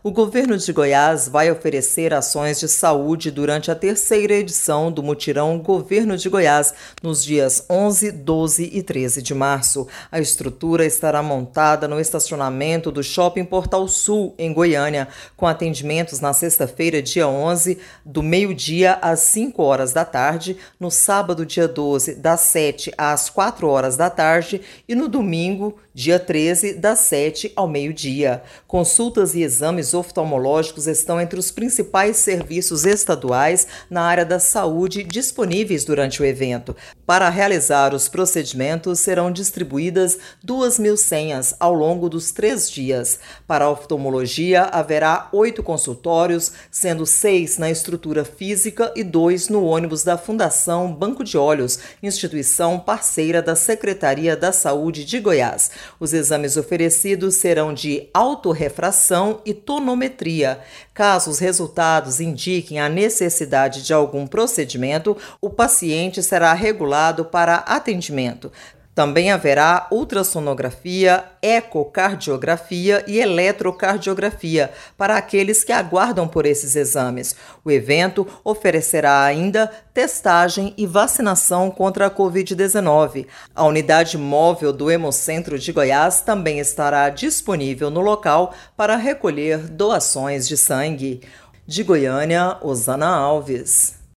O governo de Goiás vai oferecer ações de saúde durante a terceira edição do Mutirão Governo de Goiás, nos dias 11, 12 e 13 de março. A estrutura estará montada no estacionamento do Shopping Portal Sul, em Goiânia, com atendimentos na sexta-feira, dia 11, do meio-dia às 5 horas da tarde, no sábado, dia 12, das 7 às 4 horas da tarde e no domingo, dia 13, das 7 ao meio-dia. Consultas e exames oftalmológicos estão entre os principais serviços estaduais na área da saúde disponíveis durante o evento. Para realizar os procedimentos, serão distribuídas 2.000 senhas ao longo dos 3 dias. Para a oftalmologia, haverá 8 consultórios, sendo 6 na estrutura física e 2 no ônibus da Fundação Banco de Olhos, instituição parceira da Secretaria da Saúde de Goiás. Os exames oferecidos serão de autorrefração e tonometria. Caso os resultados indiquem a necessidade de algum procedimento, o paciente será regulado para atendimento. Também haverá ultrassonografia, ecocardiografia e eletrocardiografia para aqueles que aguardam por esses exames. O evento oferecerá ainda testagem e vacinação contra a Covid-19. A unidade móvel do Hemocentro de Goiás também estará disponível no local para recolher doações de sangue. De Goiânia, Osana Alves.